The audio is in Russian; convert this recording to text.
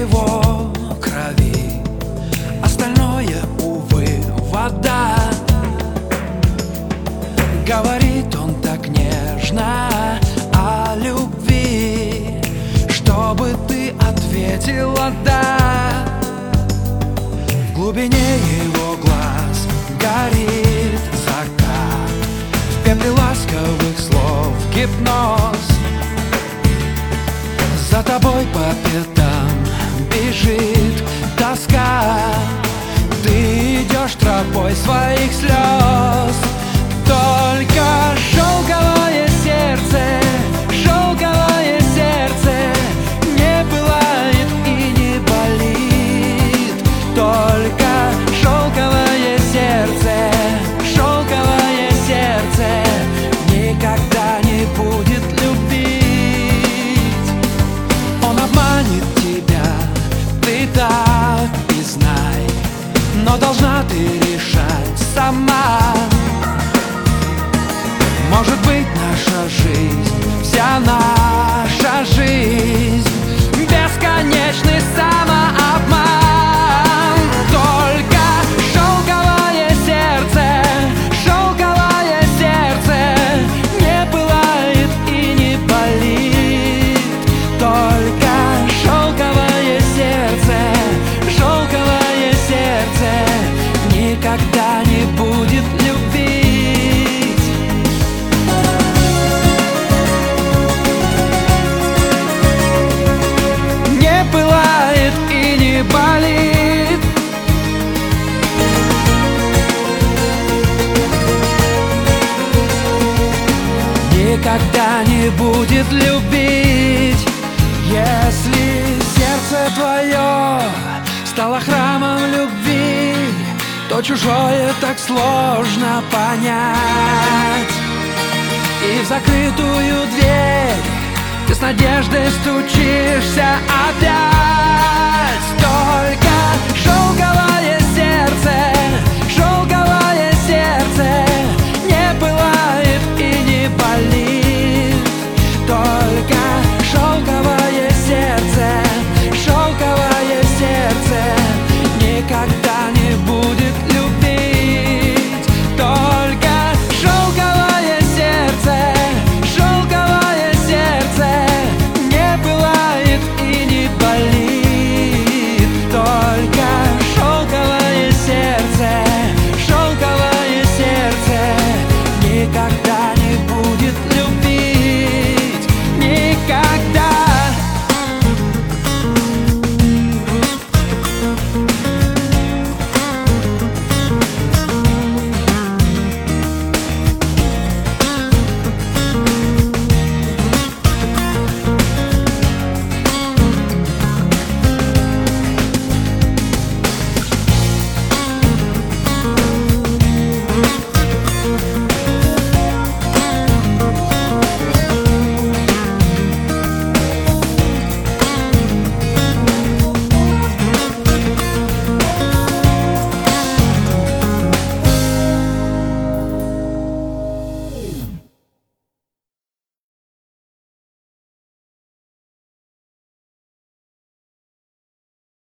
его крови, остальное, увы, вода. Говорит он так нежно о любви, чтобы ты ответила «да». В глубине его глаз горит закат, в пепле ласковых слов гипноз. За тобой по пятам бежит тоска, ты идешь тропой своих слез. Только шелковое сердце не пылает и не болит. Только шелковое сердце никогда не будет любить. Он обманет тебя, ты так и знай, но должна ты решать сама. Может быть, наша жизнь, вся наша жизнь, бесконечный самообман. Только шелковое сердце не пылает и не болит. Только шелковое сердце никогда не будет любить. Пылает и не болит. Никогда не будет любить. Если сердце твое стало храмом любви, то чужое так сложно понять. И в закрытую дверь ты с надеждой стучишься,